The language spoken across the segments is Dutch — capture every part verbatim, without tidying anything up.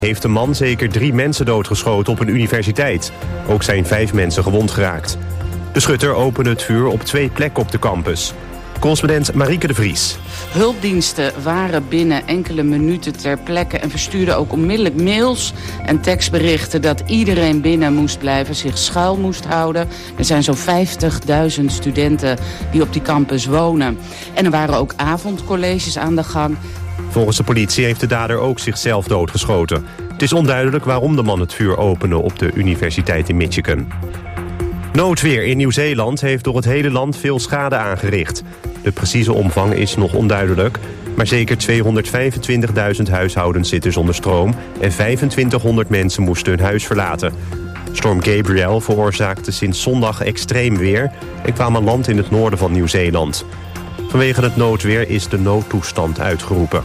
Heeft een man zeker drie mensen doodgeschoten op een universiteit. Ook zijn vijf mensen gewond geraakt. De schutter opende het vuur op twee plekken op de campus. Correspondent Marieke de Vries. Hulpdiensten waren binnen enkele minuten ter plekke en verstuurden ook onmiddellijk mails en tekstberichten dat iedereen binnen moest blijven, zich schuil moest houden. Er zijn zo'n vijftigduizend studenten die op die campus wonen. En er waren ook avondcolleges aan de gang. Volgens de politie heeft de dader ook zichzelf doodgeschoten. Het is onduidelijk waarom de man het vuur opende op de universiteit in Michigan. Noodweer in Nieuw-Zeeland heeft door het hele land veel schade aangericht. De precieze omvang is nog onduidelijk, maar zeker tweehonderdvijfentwintigduizend huishoudens zitten zonder stroom en vijfentwintighonderd mensen moesten hun huis verlaten. Storm Gabrielle veroorzaakte sinds zondag extreem weer en kwam aan land in het noorden van Nieuw-Zeeland. Vanwege het noodweer is de noodtoestand uitgeroepen.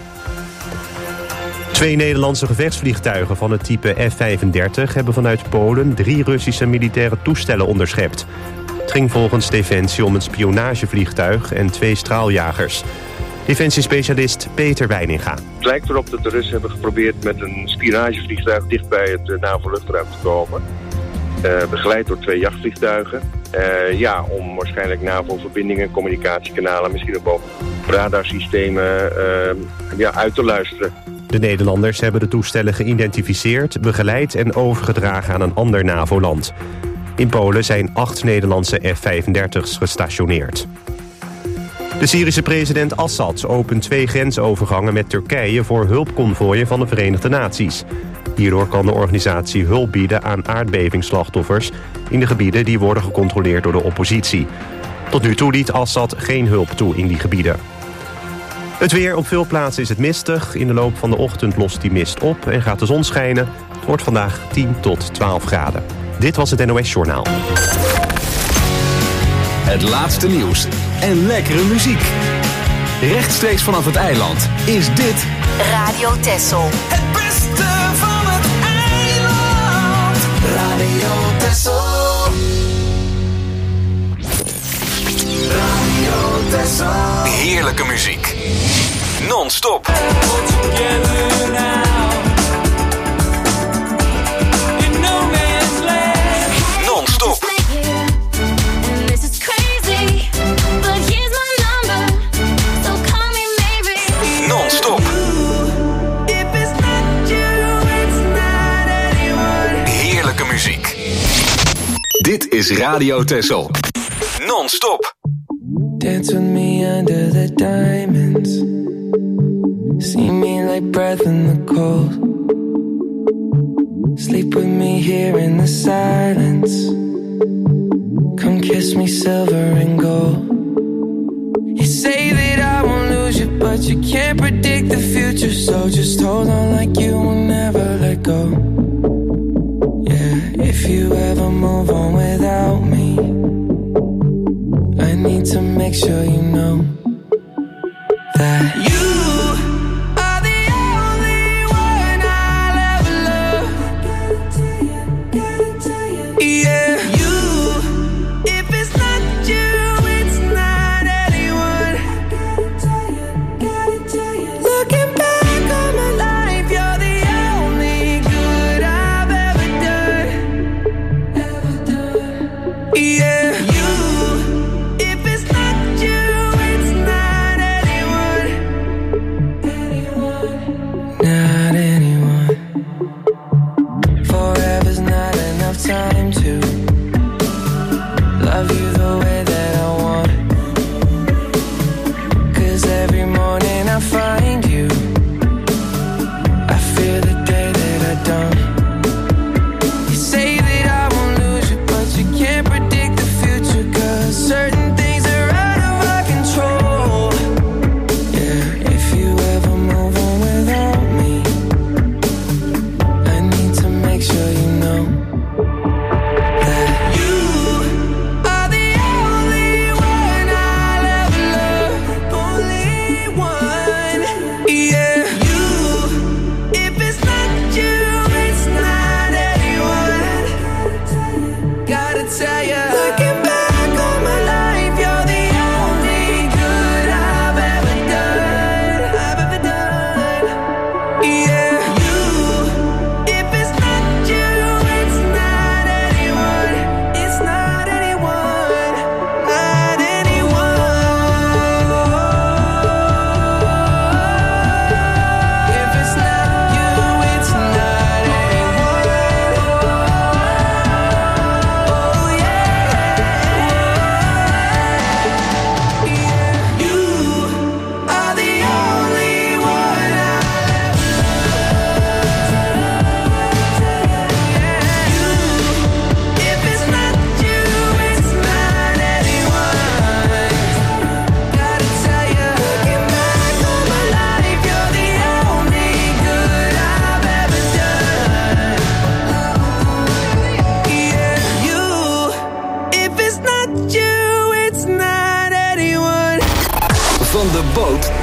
Twee Nederlandse gevechtsvliegtuigen van het type F vijfendertig... hebben vanuit Polen drie Russische militaire toestellen onderschept. Het ging volgens Defensie om een spionagevliegtuig en twee straaljagers. Defensiespecialist Peter Weininga. Het lijkt erop dat de Russen hebben geprobeerd met een spionagevliegtuig dicht bij het uh, NAVO-luchtruim te komen. Uh, begeleid door twee jachtvliegtuigen. Uh, ja, om waarschijnlijk NAVO-verbindingen, communicatiekanalen, misschien ook wel radarsystemen uh, ja, uit te luisteren. De Nederlanders hebben de toestellen geïdentificeerd, begeleid en overgedragen aan een ander NAVO-land. In Polen zijn acht Nederlandse F vijfendertig's gestationeerd. De Syrische president Assad opent twee grensovergangen met Turkije voor hulpconvooien van de Verenigde Naties. Hierdoor kan de organisatie hulp bieden aan aardbevingsslachtoffers in de gebieden die worden gecontroleerd door de oppositie. Tot nu toe liet Assad geen hulp toe in die gebieden. Het weer, op veel plaatsen is het mistig. In de loop van de ochtend lost die mist op en gaat de zon schijnen. Het wordt vandaag tien tot twaalf graden. Dit was het N O S Journaal. Het laatste nieuws en lekkere muziek. Rechtstreeks vanaf het eiland is dit Radio Texel. Het beste van het eiland. Radio Texel. Radio Texel. heerlijke muziek. Non-stop. Non-stop. Non-stop. Heerlijke muziek. Dit is Radio Texel. Non-stop. Dance with me under the diamonds. See me like breath in the cold. Sleep with me here in the silence. Come kiss me silver and gold. You say that I won't lose you, but you can't predict the future. So just hold on like you will never let go. Yeah, if you ever move on without me, I need to make sure you know that you are the only one I'll ever love. Yeah, you. If it's not you, it's not anyone. Looking back on my life, you're the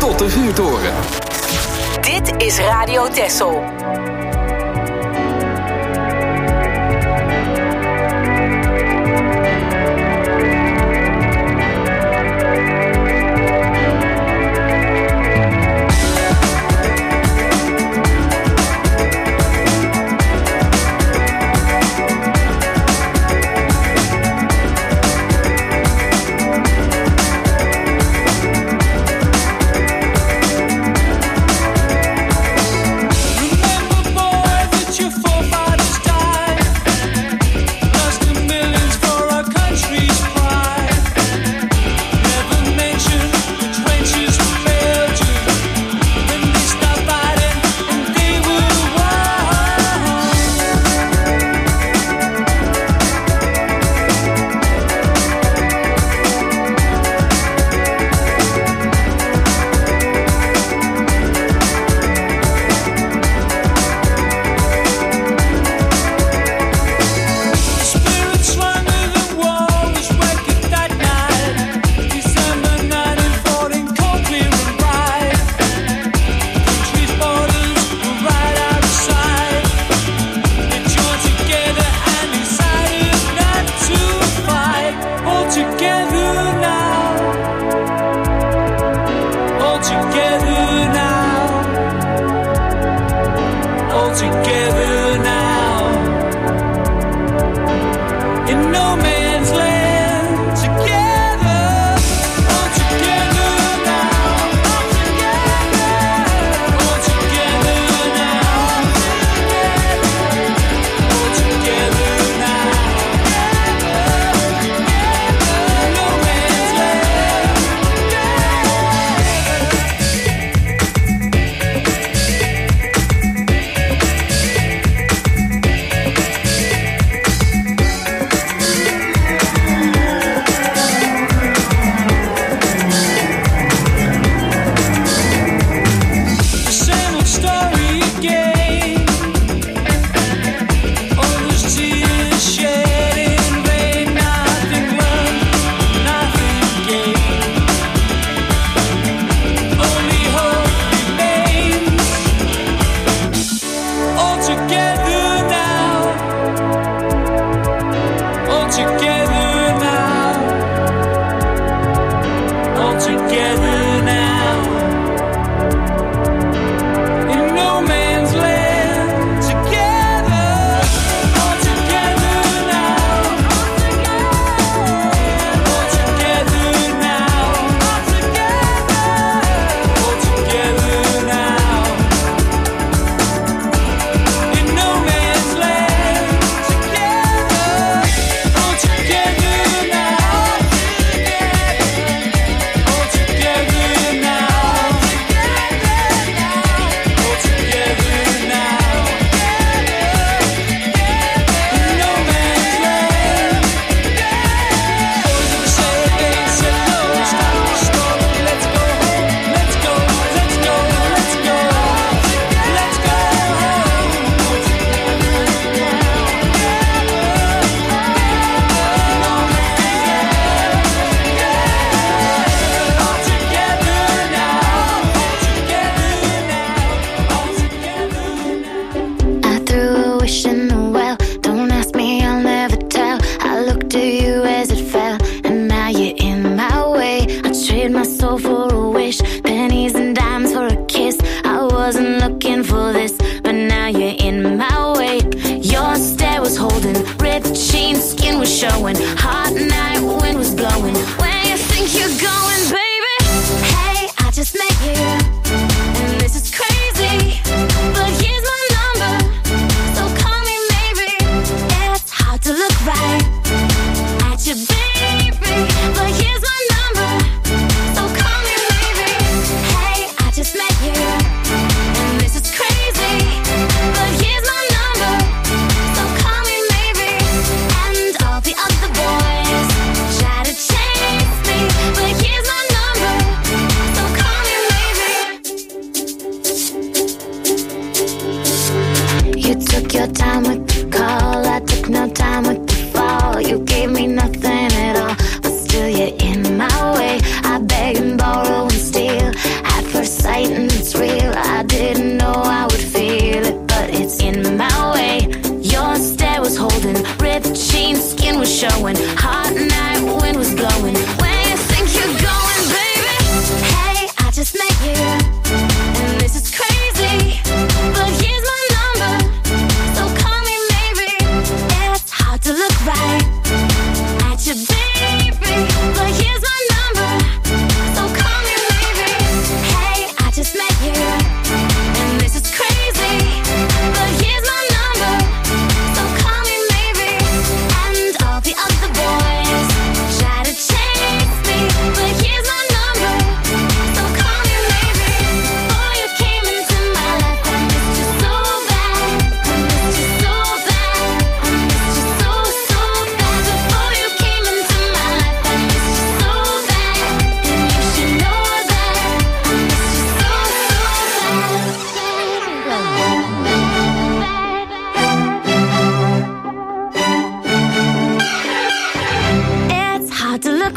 tot de vuurtoren. Dit is Radio Texel. Still you're in my way. I beg and borrow and steal. I'd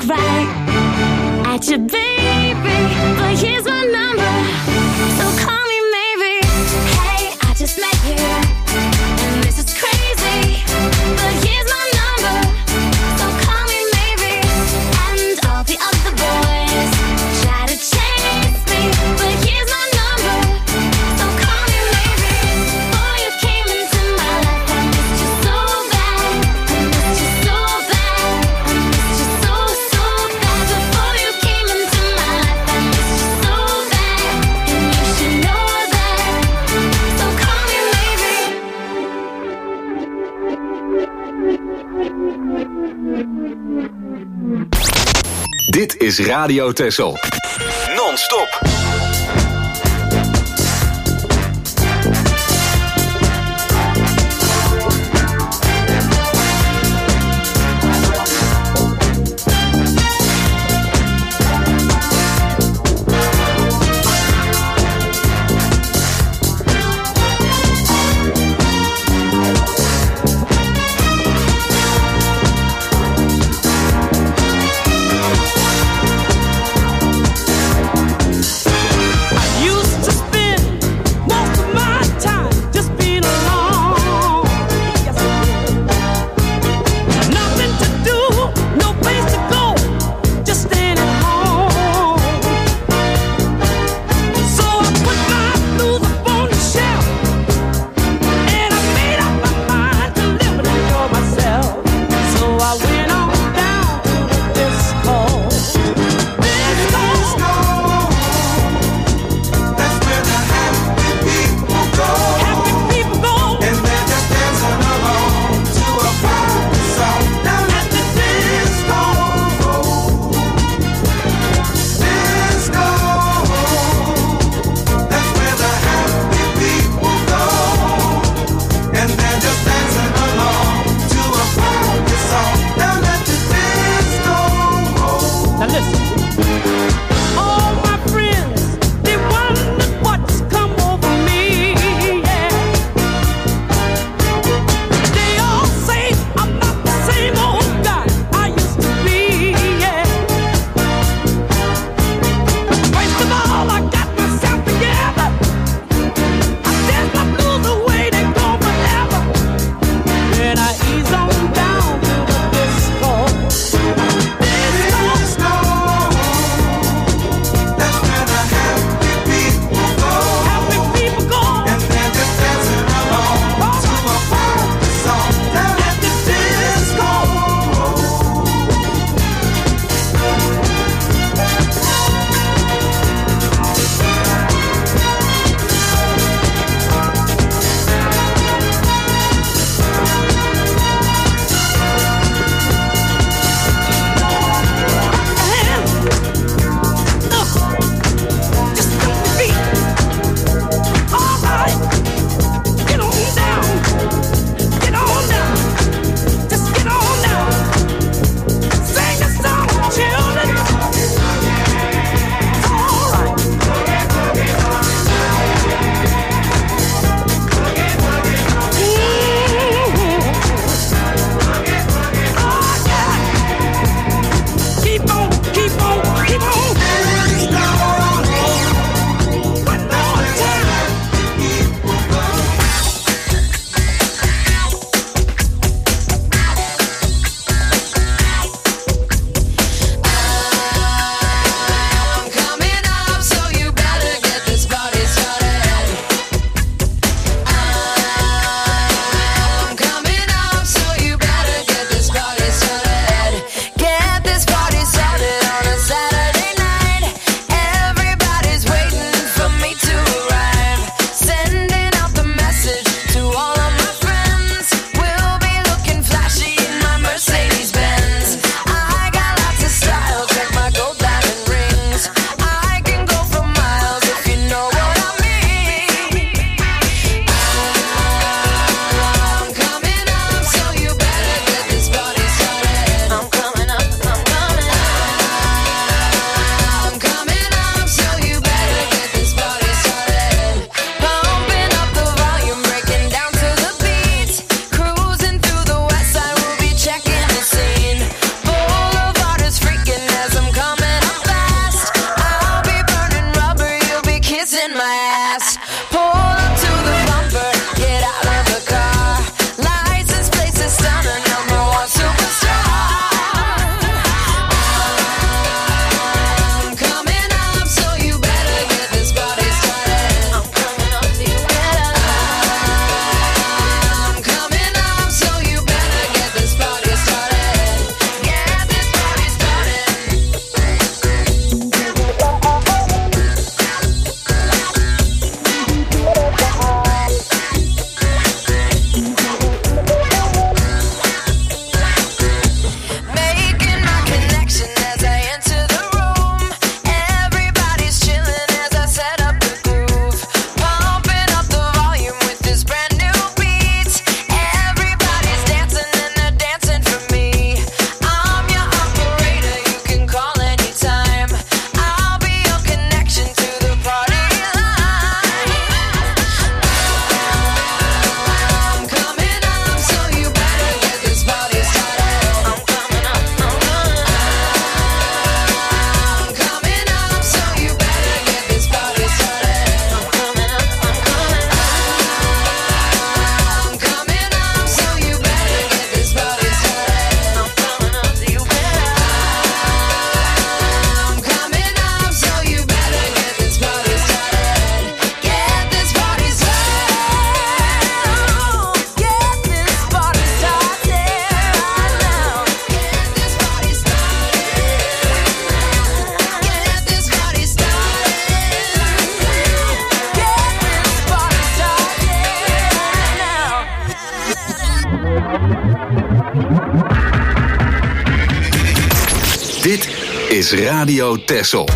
right at you, baby, but here's my number, so call me maybe. Hey, I just met you, and this is crazy, but here's my number, so call me maybe. And all the other boys try to chase me, but here's my number, so call me maybe. Before you came into my life, I missed you so bad, I missed you so bad, I missed you so, so bad. Before you came into my life, I missed you so bad, and you should know that, so call me maybe. Dit is Radio Texel. Non-stop. I Dit is Radio Texel.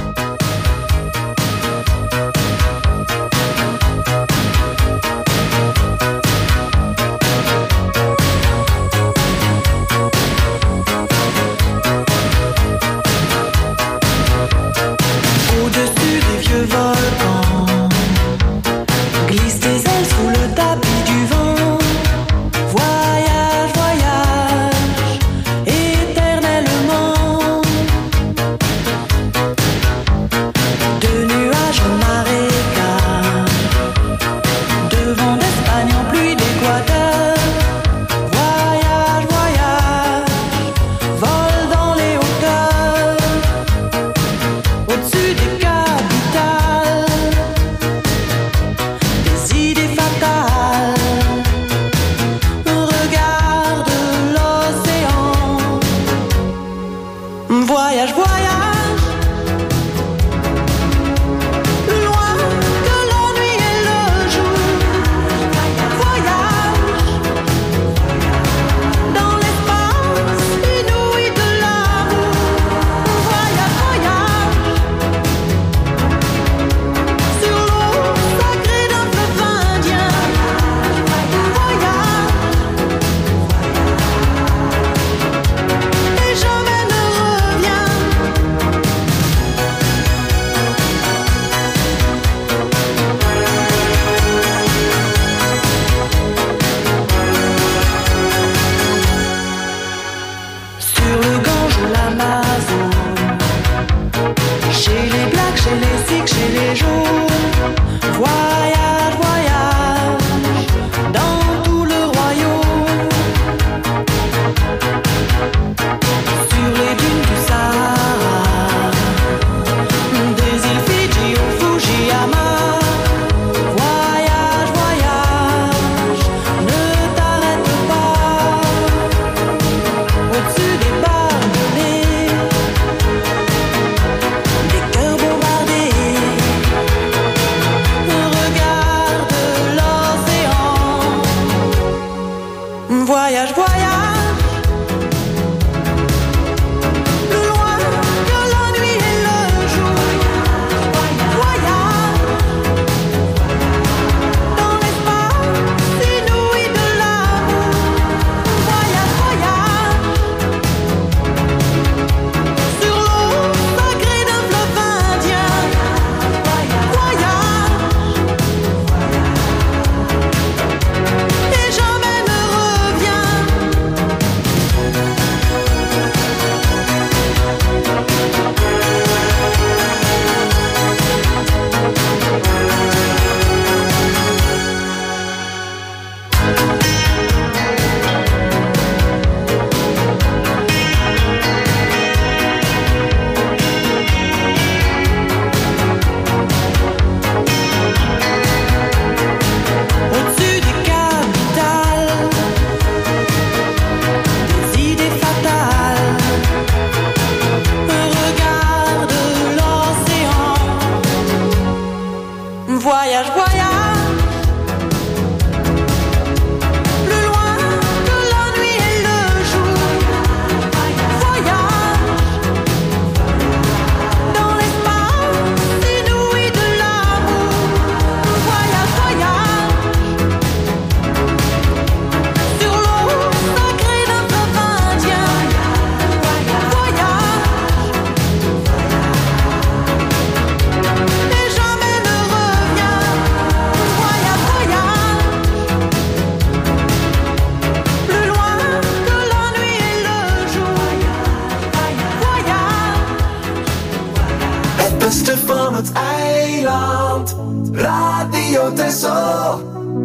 Radio Texel.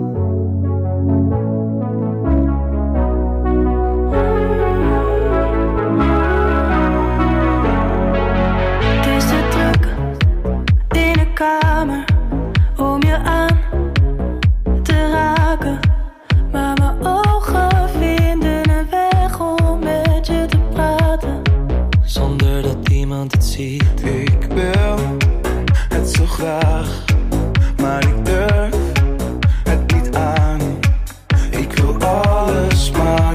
Het is te druk in de kamer om je aan te raken, maar mijn ogen vinden een weg om met je te praten, zonder dat iemand het ziet. Ik wil het zo graag, maar ik durf het niet aan. Ik wil alles, maar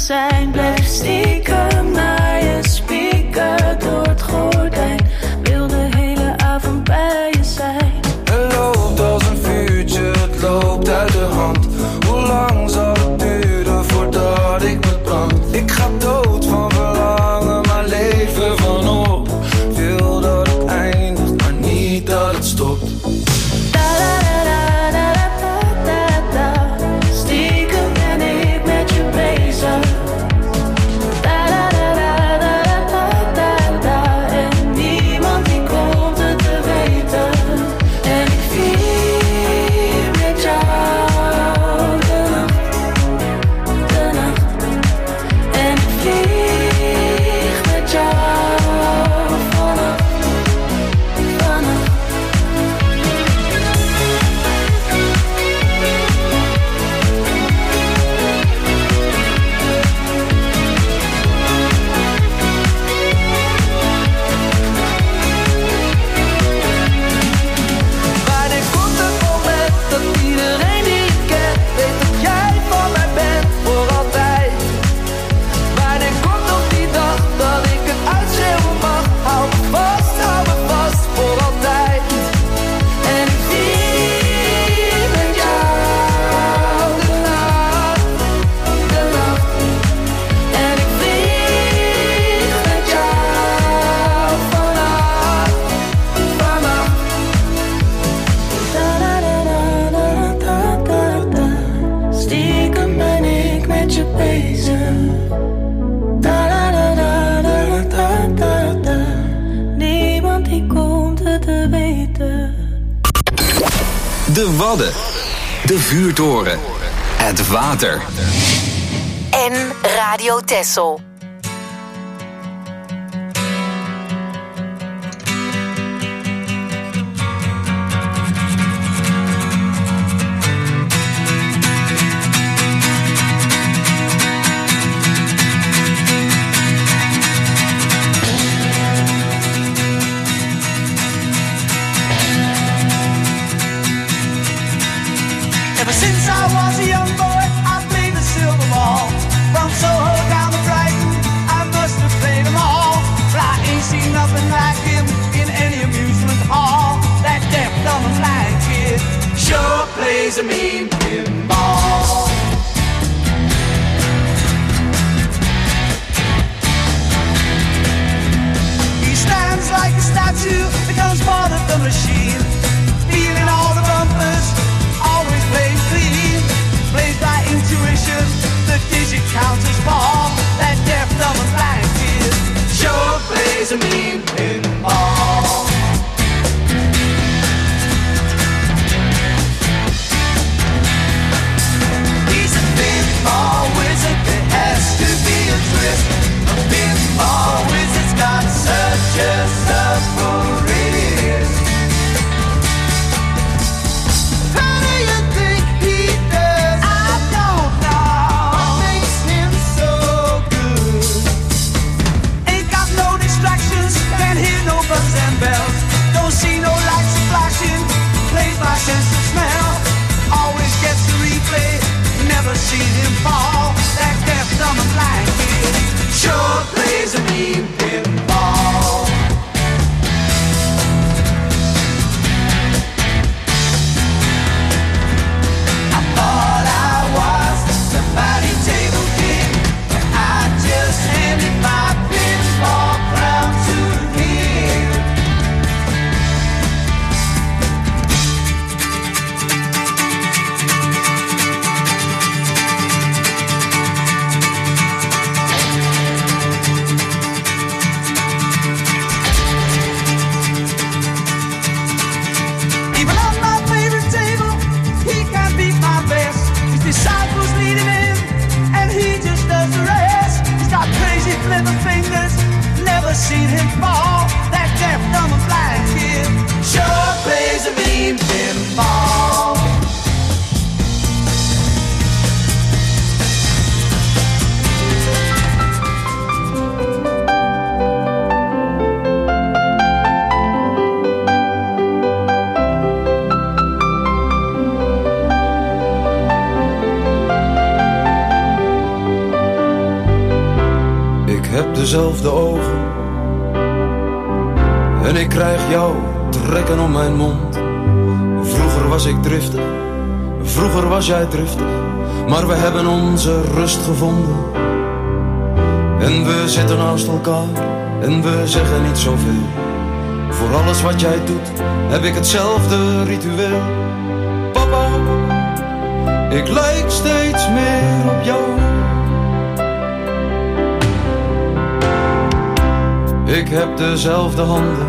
zijn. Blijf stiekem naar je spieken door het gordijn. Wil de hele avond bij je zijn. Het loopt als een vuurtje, het loopt uit de hand. Hoe lang zal het duren voordat ik me brand? Ik ga dood van verlangen, maar leven van op. Wil dat het eindigt, maar niet dat het stopt. Stiekem ben ik met je bezig. En niemand die komt het te weten. En ik vier met jou de nacht, de nacht. En ik vlieg met jou vannacht, vannacht. Wanneer komt het moment dat iedereen die je kent weet dat jij van mij bent voor altijd? Wanneer komt nog die dag dat ik het uitschreeuwen mag? Hou me vast, hou me vast voor altijd. En ik vier met jou de nacht, de nacht. En ik vlieg met jou vannacht, vannacht. Da-da-da-da-da-da-da. Stiekem ben ik met je bezig. Da-da-da-da-da-da-da. Niemand die komt het te weten. De Wadden. De vuurtoren. Het water. En Radio Texel. Ever since I was a young boy, I played the silver ball. From Soho down to Brighton, I must have played them all. But I ain't seen nothing like him in any amusement hall. That deaf, dumb and blind kid sure plays a mean pinball. He stands like a statue, becomes part of the machine. Feeling all the bumpers, always plays clean. Plays by intuition, the digit counters fall. That deaf, dumb and blind kid sure plays a mean pinball. He's a pinball wizard, there has to be a twist. A pinball wizard's got such a submarine. How do you think he does? I don't know. What makes him so good? Ain't got no distractions, can't hear no buzzers and bells. Don't see no lights flashing, plays by sense of smell. Always gets the replay, never seen him fall. That deaf, dumb and blind kid sure plays a mean pinball. I thought I was somebody table king, but I just handed my pinball crown to him. Even on my favorite table, he can't beat my best. His disciples lead him in, and he just does the rest. He's got crazy clever fingers, never seen him fall. That deaf, dumb and blind kid sure plays a mean pinball. dezelfde ogen. En ik krijg jou trekken om mijn mond. Vroeger was ik driftig, vroeger was jij driftig, maar we hebben onze rust gevonden. En we zitten naast elkaar en we zeggen niet zoveel. Voor alles wat jij doet heb ik hetzelfde ritueel. Papa, ik lijk steeds meer op jou. Ik heb dezelfde handen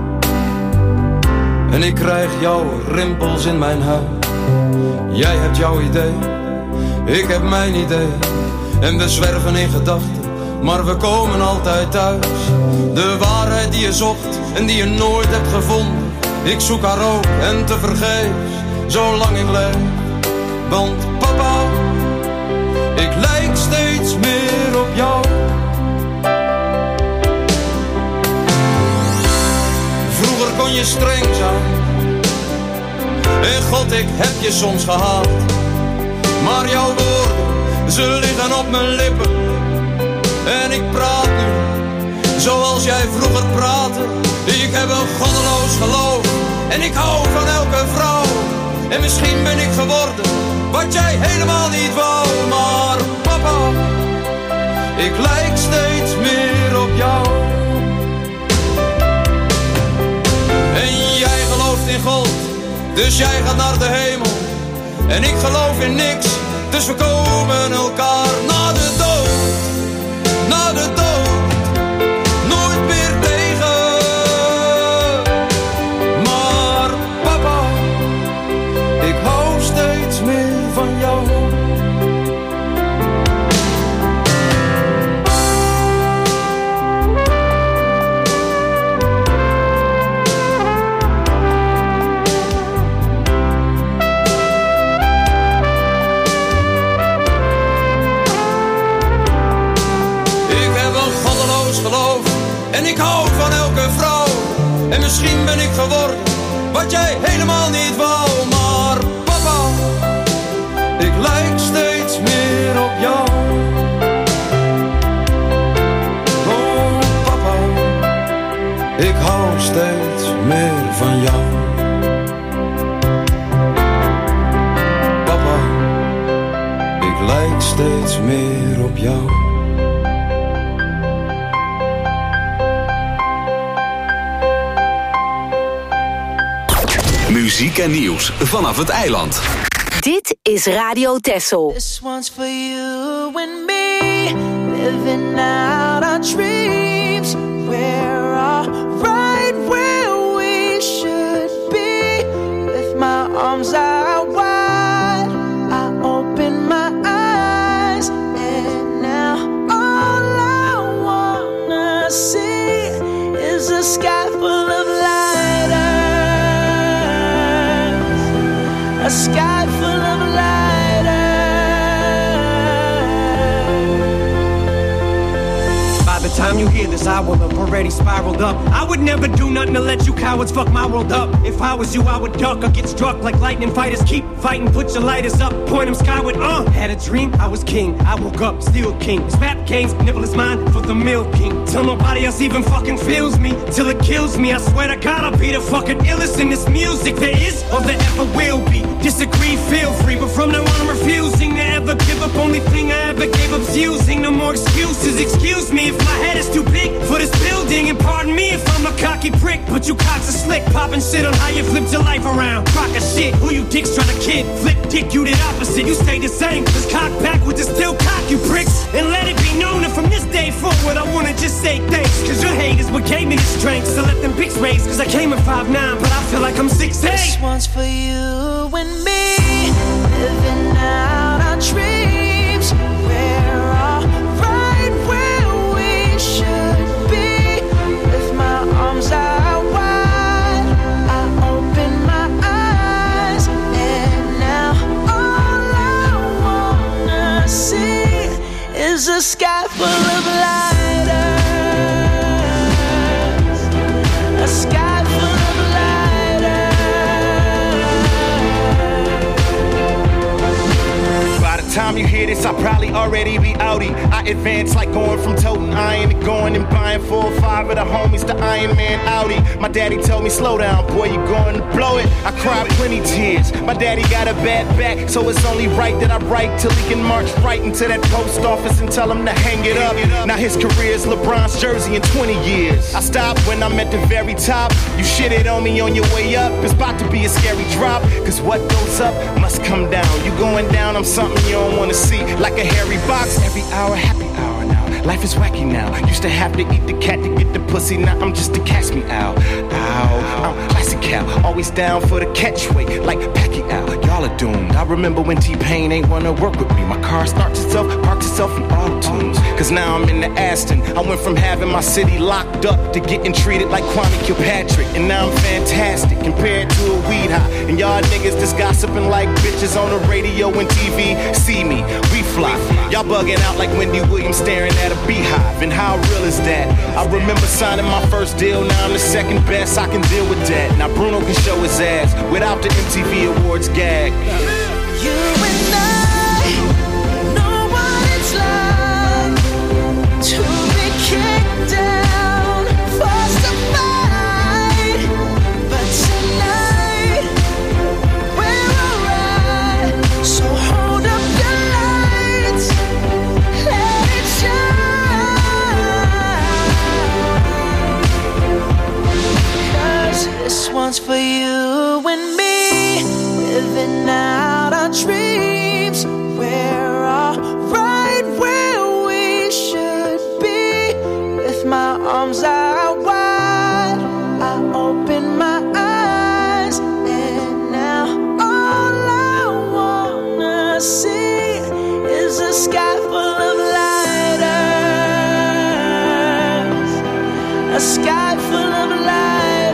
en ik krijg jouw rimpels in mijn huid. Jij hebt jouw idee, ik heb mijn idee. En we zwerven in gedachten, maar we komen altijd thuis. De waarheid die je zocht en die je nooit hebt gevonden. Ik zoek haar ook en tevergeefs, zolang ik leef. Want papa, ik lijk steeds meer op jou. Vroeger kon je streng zijn en God, ik heb je soms gehaat. Maar jouw woorden, ze liggen op mijn lippen. En ik praat nu zoals jij vroeger praatte. Ik heb een goddeloos geloof en ik hou van elke vrouw. En misschien ben ik geworden wat jij helemaal niet wou. Maar papa, ik lijk steeds meer op jou. En jij gelooft in God, dus jij gaat naar de hemel. En ik geloof in niks, dus we komen elkaar na de dood. Na de dood, nooit meer tegen. Maar papa, ik hou steeds meer van jou. Geloof en ik hou van elke vrouw. En misschien ben ik geworden wat jij helemaal niet wou. Maar papa, ik lijk steeds meer op jou. Oh papa, ik hou steeds meer van jou. Papa, ik lijk steeds meer op jou. Muziek en nieuws vanaf het eiland. Dit is Radio Texel. This one's for you and me, living out our dreams. We're all right where we should be. With my arms out wide, I open my eyes, and now all I wanna see is a sky full of lighters. A sky full of lighters. By the time you hear this, I will have already spiraled up. I would never do nothing to let you cowards fuck my world up. If I was you, I would duck or get struck like lightning fighters. Keep fighting, put your lighters up, point them skyward. Uh, had a dream, I was king. I woke up, still king. This rap game's nibble is mine for the milking. Till nobody else even fucking feels me, till it kills me. I swear to God, I'll be the fucking illest in this music there is or there ever will be. Disagree, feel free, but from now on I'm refusing to ever give up. Only thing I ever gave up's using. No more excuses, excuse me if my head is too big for this building. And pardon me if I'm a cocky prick, but you cocks are slick. Popping shit on how you flipped your life around. Crock of shit, who you dicks trying to kid? Flip dick, you did opposite, you stay the same. Just cock back with the still cock, you pricks. And let it be known that from this day forward I wanna just say thanks. Cause your hate is what gave me the strength. So let them pics raise, cause I came at five nine, but I feel like I'm six eight. This one's for you and me, living out our dreams. We're all right where we should be. With my arms out wide, I open my eyes, and now all I wanna see is a sky full of lighters. A sky full of lighters. By the time time you hear this, I'll probably already be outie. I advance like going from toting iron to going and buying four or five of the homies the Iron Man Audi. My daddy told me, slow down, boy, you going to blow it. I cried plenty tears. My daddy got a bad back, so it's only right that I write till he can march right into that post office and tell him to hang it up. Now his career is LeBron's jersey in twenty years. I stopped when I'm at the very top. You shitted on me on your way up. It's about to be a scary drop, cause what goes up must come down. You going down, I'm something you don't wanna see. Like a hairy box, every hour, happy hour now. Life is wacky now. Used to have to eat the cat to get the pussy. Now I'm just a catch me out. Ow, I'm classic cow. Always down for the catchweight, like Pacquiao. Y'all are doomed. I remember when T-Pain ain't wanna work with me. My car starts itself, parks itself in auto-tunes. Cause now I'm in the Aston. I went from having my city locked up to getting treated like Kwame Kilpatrick. And now I'm fantastic compared to a weed high. And y'all niggas just gossiping like bitches on the radio and T V. See me, we fly. Y'all bugging out like Wendy Williams staring at a beehive. And how real is that? I remember signing my first deal. Now I'm the second best. I can deal with that. Now Bruno can show his ass without the M T V Awards gag. You and I know what it's like to be kicked down, forced to fight. But tonight we're alright. So hold up your lights, let it shine. Cause this one's for you and me, living out our dreams. We're all right where we should be. With my arms out wide, I open my eyes, and now all I wanna see is a sky full of lighters, a sky full of lighters.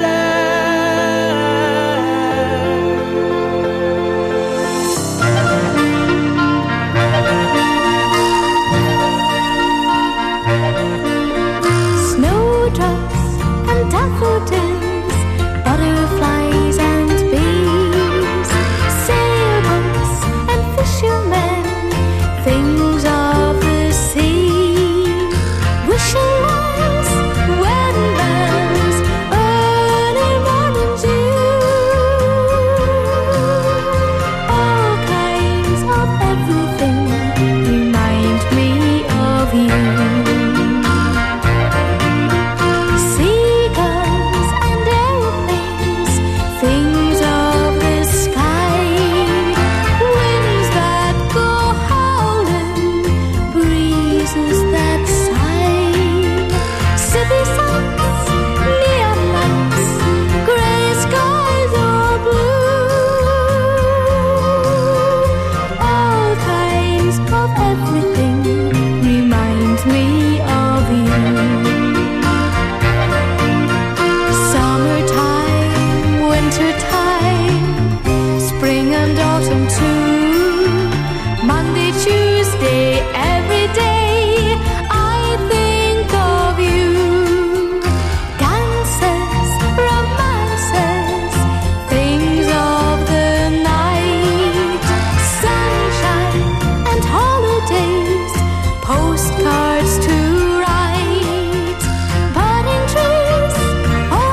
Daffodils, butterflies and bees, sailboats and fishermen, things of the sea, wishing wells, wedding bells, early morning dew, all kinds of everything remind me of you.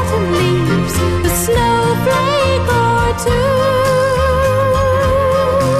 Snowflake or two.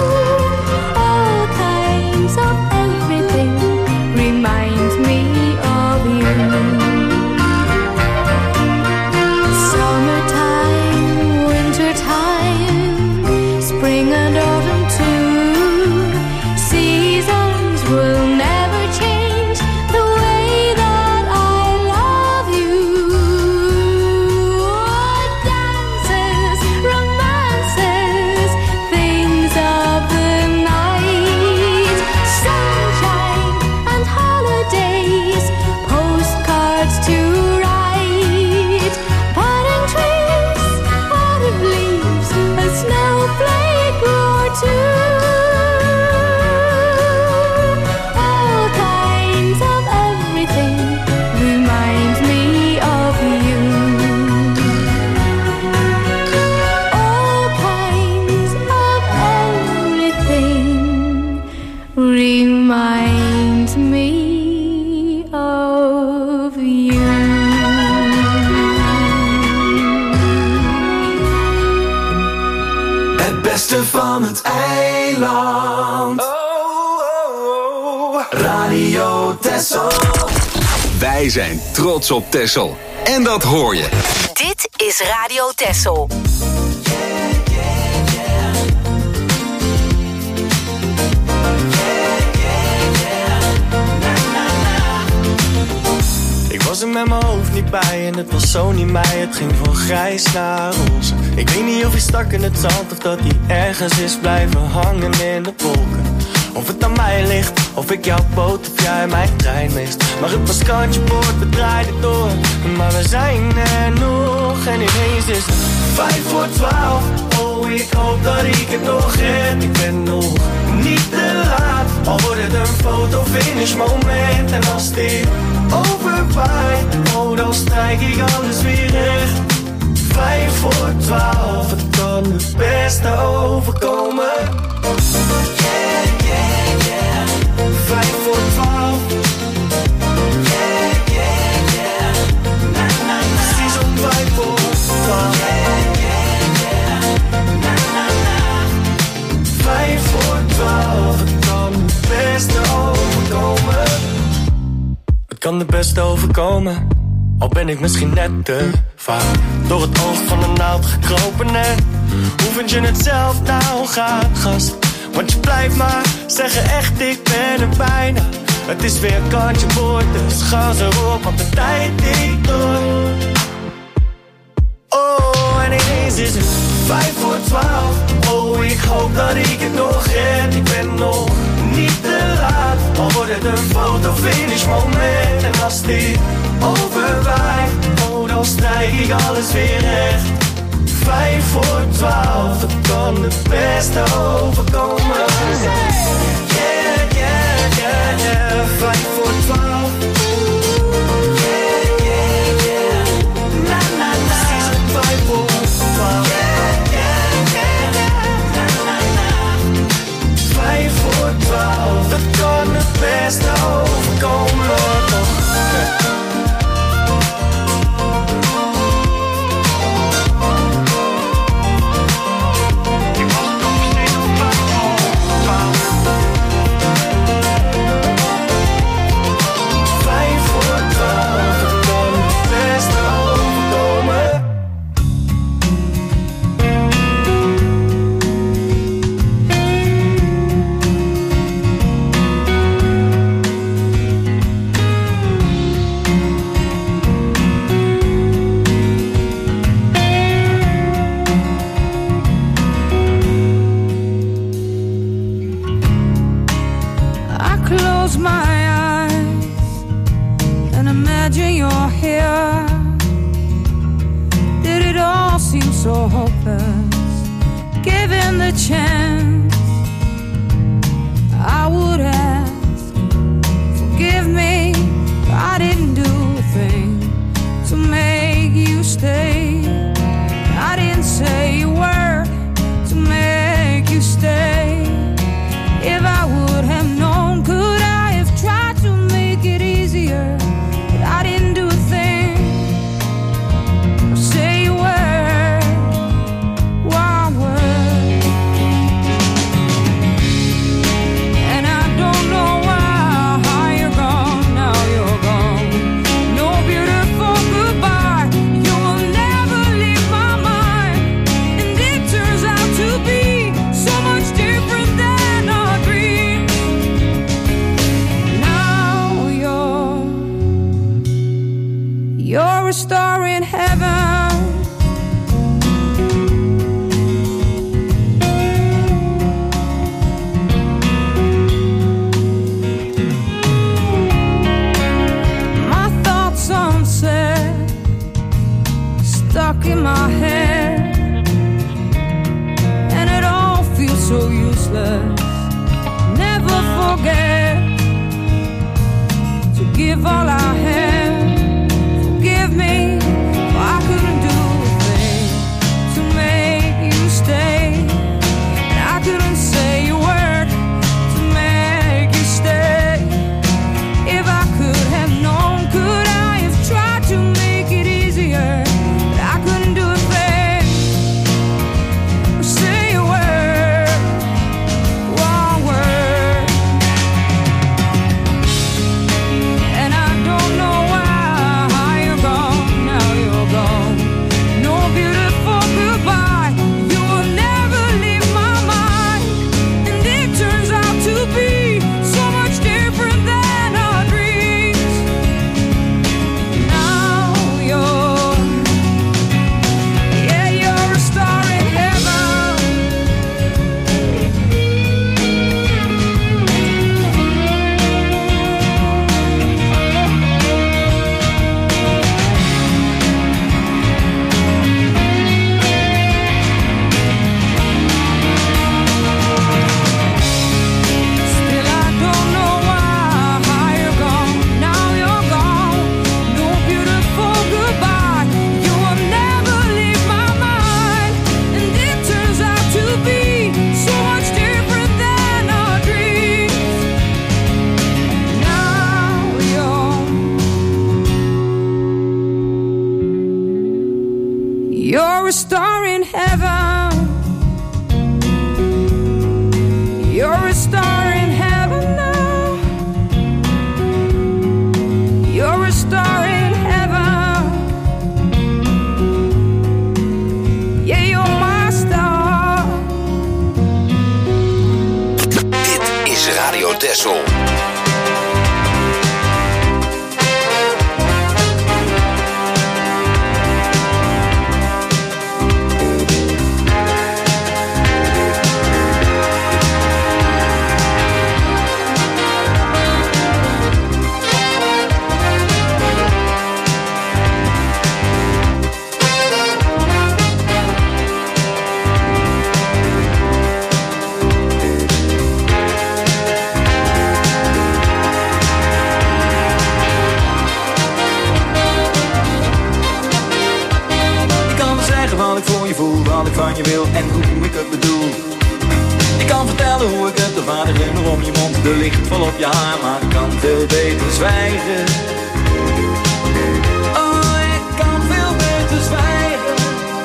beste van het eiland. Oh, oh, oh. Radio Texel. Wij zijn trots op Texel. En dat hoor je. Dit is Radio Texel. Ik was er met mijn hoofd niet bij en het was zo niet mij. Het ging van grijs naar roze. Ik weet niet of hij stak in het zand of dat hij ergens is blijven hangen in de wolken. Of het aan mij ligt, of ik jouw boot of jij mijn trein mist. Maar het was kantje boord, we draaiden door. Maar we zijn er nog en ineens is het vijf voor twaalf. Oh, ik hoop dat ik het nog red. Ik ben nog niet te laat. Al wordt het een fotofinish moment. En als dit overwaait, oh, dan strijk ik alles weer recht. Vijf voor twaalf, het kan het beste overkomen. Yeah, yeah, yeah. Vijf voor twaalf. Yeah, yeah, yeah. Na, na, na. Precies om vijf voor twaalf. Yeah, yeah, yeah. Na, na, na. Vijf voor twaalf, het kan het beste overkomen. Het kan het beste overkomen. Al ben ik misschien net te vaak door het oog van de naald gekropen. En hoe vind je het zelf nou gaat, gast? Want je blijft maar zeggen echt, ik ben er bijna. Het is weer kantje boord, dus gas erop, want de tijd tikt door. Oh, en ineens is het vijf voor twaalf. Oh, ik hoop dat ik het nog red. Ik ben nog niet te laat. Al wordt het een fotofinish moment. En als dit overwaait, oh, dan strijk ik alles weer recht. Vijf voor twaalf, dat kan het beste overkomen. Yeah, yeah, yeah, yeah. Vijf voor twaalf. Yeah, yeah, yeah. Na, na, na. Precies op vijf voor twaalf. Yeah, yeah, yeah, yeah. Na, na, na. Vijf voor twaalf, dat kan het beste overkomen. So hopeless, given the chance, I would ask, forgive me, I didn't do a thing to make you stay. I didn't say a word to make you stay. If I would have known, could I have tried to make it easier? But I didn't do a thing or say a word. You're a star in heaven. My thoughts unsaid, stuck in my head, and it all feels so useless. Never forget to give all I have. Forgive me, for I couldn't do a thing to make you stay. And I couldn't say a word to make you stay. If I could have known, could I have tried to make it easier? But I couldn't do a thing or say a word. is Radio Texel. Wat ik van je wil en hoe ik het bedoel. Ik kan vertellen hoe ik het ervaar, herinner om je mond. De licht vol op je haar, maar ik kan veel beter zwijgen. Oh, ik kan veel beter zwijgen.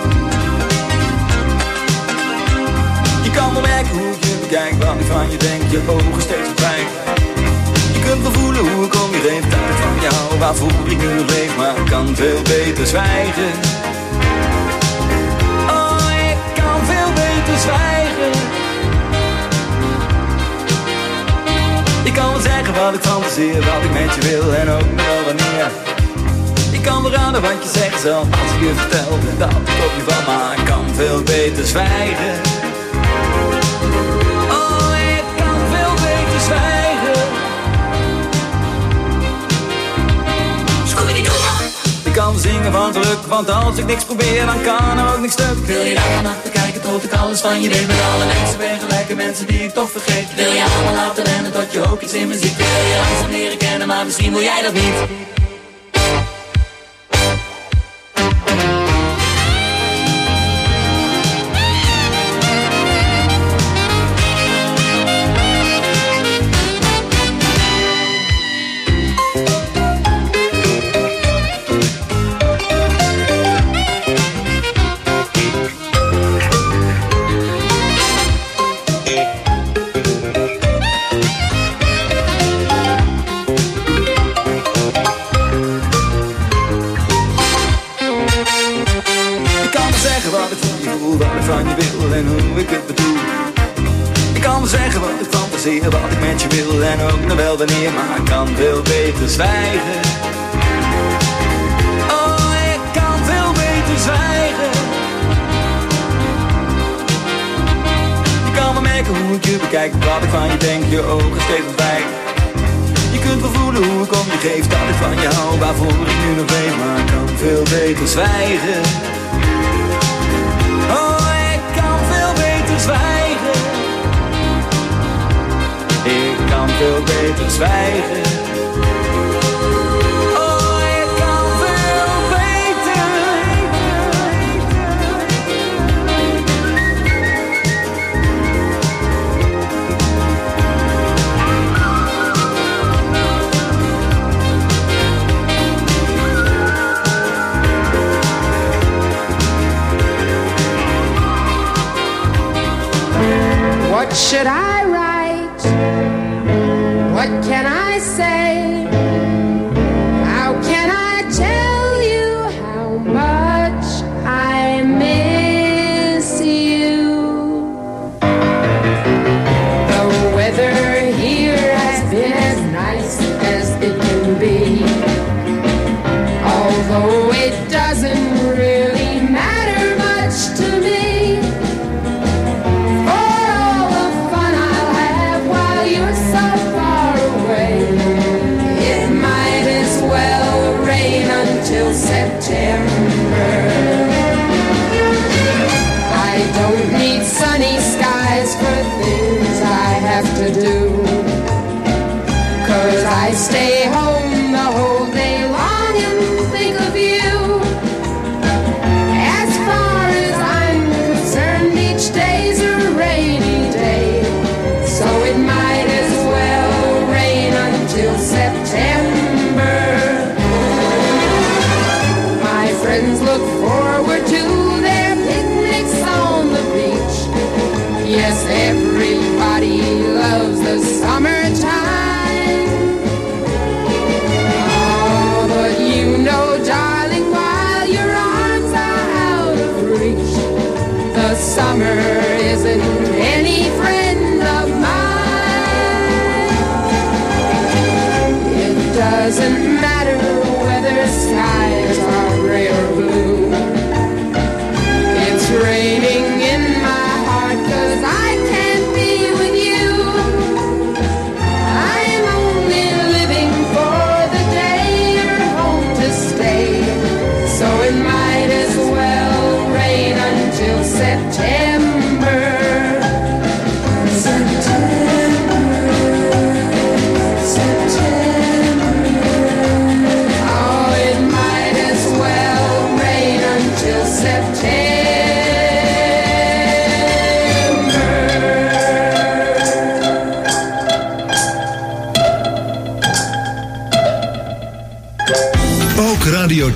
Je kan wel merken hoe ik je bekijk, wat ik van je denk, je ogen steeds verdwijnen. Je kunt wel voelen hoe ik om je heen, dat ik van jou, waarvoor ik nu nog leef, maar ik kan veel beter zwijgen. Zwijgen. Ik kan wel zeggen wat ik fantaseer, wat ik met je wil en ook nog wel wanneer. Ik kan wel raden wat je zegt zelf als ik je vertel dat ik op je val, maar ik kan veel beter zwijgen. Oh, ik kan veel beter zwijgen. Ik kan zingen van geluk, want als ik niks probeer, dan kan er ook niks stuk. Wil je daar van achter kijken tot ik alles van je weet? Met alle mensen ben gelijke mensen die ik toch vergeet. Wil je allemaal laten rennen tot je ook iets in me ziet? Wil je langzaam leren kennen, maar misschien wil jij dat niet. Wat ik met je wil en ook nog wel wanneer, maar ik kan veel beter zwijgen. Oh, ik kan veel beter zwijgen. Je kan wel merken hoe ik je bekijk, wat ik van je denk, je ogen steeds ontwijken. Je kunt wel voelen hoe ik om je geef, dat ik van je hou, waarvoor ik nu nog leef, maar ik kan veel beter zwijgen. Oh, ik kan veel beter zwijgen. Ik kan veel beter zwijgen. Oh, ik kan veel beter. What should I write? What can I say? How can I tell you how much I miss you? The weather here has been as nice as it can be, although it doesn't really matter much to me. Till September. I don't need sunny skies for things I have to do, 'cause I stay home the whole day long and think of you. As far as I'm concerned, each day's a rainy day, so it might as well rain until September. Friends look forward to their picnics on the beach. Yes, everybody loves the summertime. Oh, but you know, darling, while your arms are out of reach, the summer isn't any friend of mine.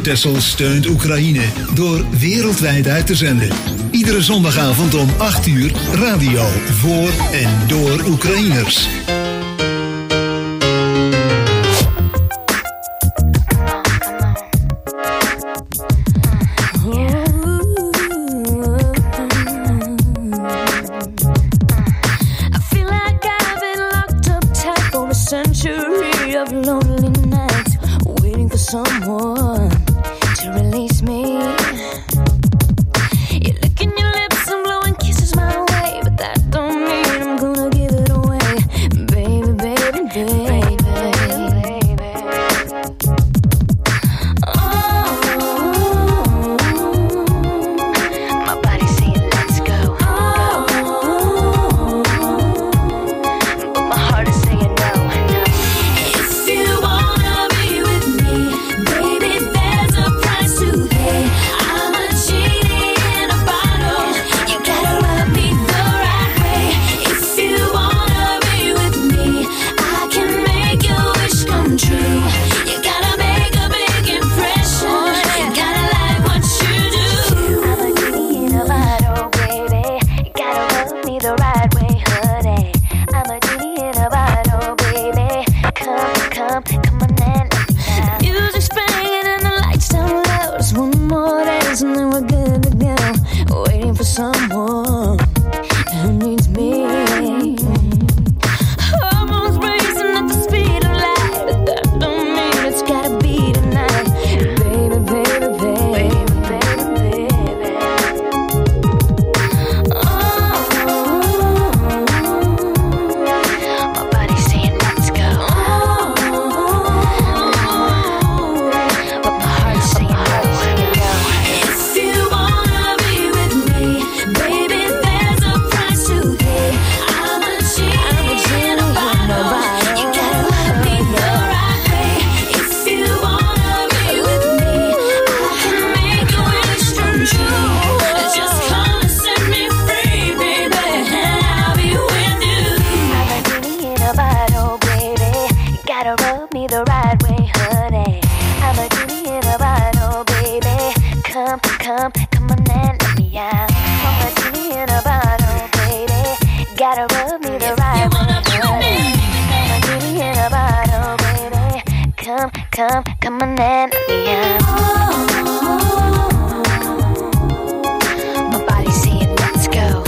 Texel steunt Oekraïne door wereldwijd uit te zenden. Iedere zondagavond om acht uur radio voor en door Oekraïners. Someone to release me. You're licking your lips and blowing kisses my way, but that don't mean I'm gonna give it away, baby, baby, baby, baby. Oh, my body's saying let's go. Oh, but my heart is saying no, no. If you wanna be with me, baby, there's a price to pay. I'm a genie in a bottle. You gotta love me the right way. If you wanna be with me, I can make your wish come true. You gotta make a big impression. You gotta like what you do. I'm a genie in a bottle, baby. You gotta love me the right way, honey. I'm a genie in a bottle, baby. Come, come, come on and let me down. The music's banging and the lights down low. Just one more dance and then we're good to go. Waiting for someone who needs me. Hormones racing at the speed of light, but that don't mean it's gotta be tonight. Baby, baby, baby, baby, baby. Oh, my body's saying let's go. But my heart's saying no. If you wanna be with me, baby, there's a price to pay. I'm a genie in a bottle. You gotta love me the right way. If you wanna be with me, I can make your wish come true. Just come and set me free, baby, and I'll be with you. I'm a genie in a bottle, baby. You gotta rub me the right way, honey. I'm a genie in a bottle, baby. Come, come, come on and let me out. I'm a genie in a bottle, baby. Gotta rub me the right way, honey. I'm a genie in a bottle, baby. Come, come, come on and let me out. My body's saying let's go,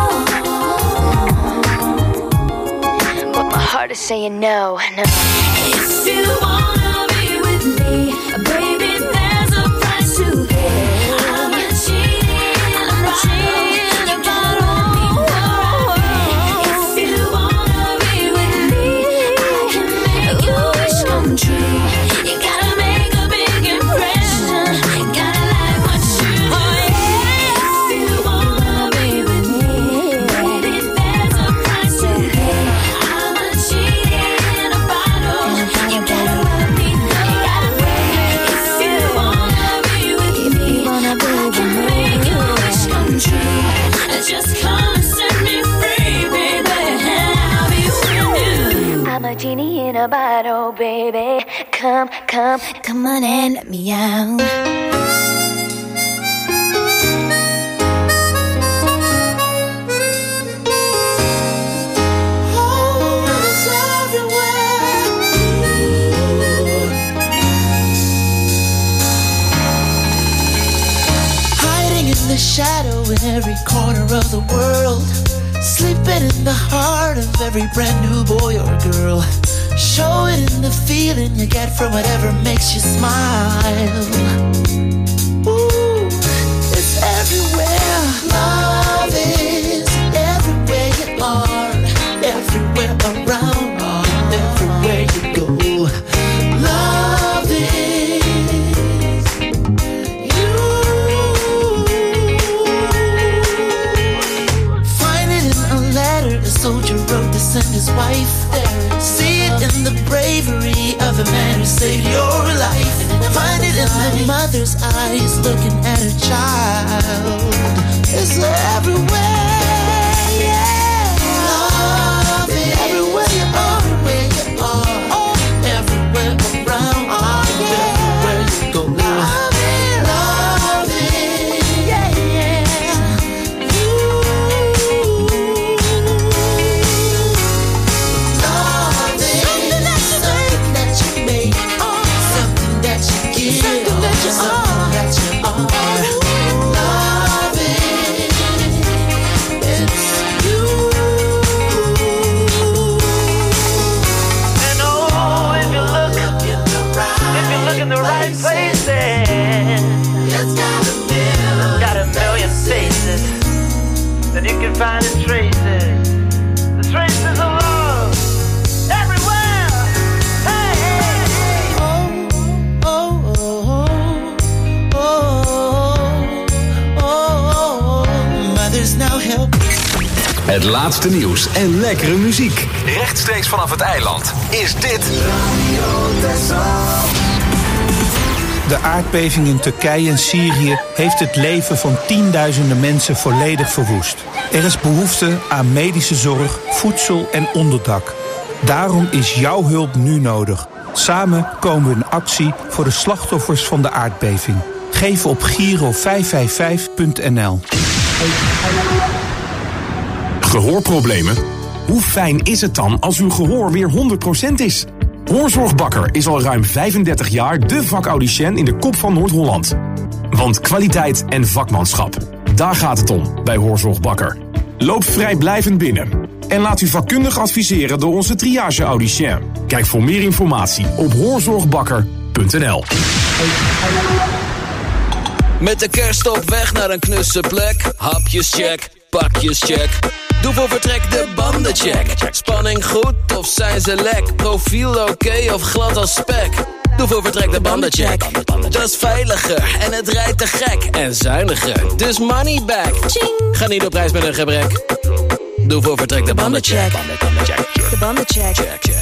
but my heart is saying no, no. If you wanna be with me, baby, there's a price to pay. I'm a genie in a bottle. You gotta love me the right way. If you wanna be with me, I can make your wish come true. You gotta make a big impression. You gotta like what you do. If you wanna be with me, baby, there's a price to pay. I'm a genie in a bottle. You gotta love me the right way. If you wanna be with me, I can make your wish come true. Just come and set me free, baby, and I'll be with you. I'm a genie in a bottle, baby. Come, come, come on and let me out. Hiding in the shadow in every corner of the world, sleeping in the heart of every brand new boy or girl. Show it in the feeling you get from whatever makes you smile. Ooh, it's everywhere. Love is everywhere you are, everywhere around, everywhere you go. Love is you. Find it in a letter a soldier wrote to send his wife. See it in the bravery of a man who saved your life. Find it in the mother's eyes looking at her child. It's everywhere, yeah. Love is everywhere you are, where you are, everywhere around, everywhere you go. Love Het laatste nieuws en lekkere muziek. Rechtstreeks vanaf het eiland is dit Radio Texel. De aardbeving in Turkije en Syrië heeft het leven van tienduizenden mensen volledig verwoest. Er is behoefte aan medische zorg, voedsel en onderdak. Daarom is jouw hulp nu nodig. Samen komen we in actie voor de slachtoffers van de aardbeving. Geef op Giro vijf vijf vijf punt n l. Gehoorproblemen? Hoe fijn is het dan als uw gehoor weer honderd procent is? Hoorzorg Bakker is al ruim vijfendertig jaar de vakaudiënt in de kop van Noord-Holland. Want kwaliteit en vakmanschap, daar gaat het om bij Hoorzorg Bakker. Loop vrijblijvend binnen en laat u vakkundig adviseren door onze triage-audicien. Kijk voor meer informatie op hoorzorgbakker punt n l. Met de kerst op weg naar een knusse plek. Hapjes check, pakjes check. Doe voor vertrek de banden check. Spanning goed of zijn ze lek? Profiel oké okay of glad als spek? Doe voor vertrek de banden check. Dat is veiliger en het rijdt te gek. En zuiniger, dus money back. Ga niet op reis met een gebrek. Doe voor vertrek de banden check. De banden check.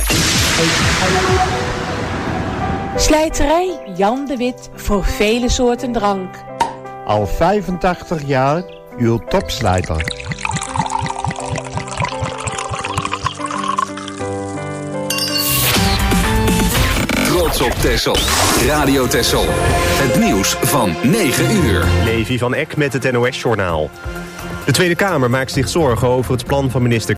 Slijterij Jan de Wit voor vele soorten drank. Al vijfentachtig jaar uw topslijter. Trots op Texel. Radio Texel. Het nieuws van negen uur. Levi van Eck met het N O S-journaal. De Tweede Kamer maakt zich zorgen over het plan van minister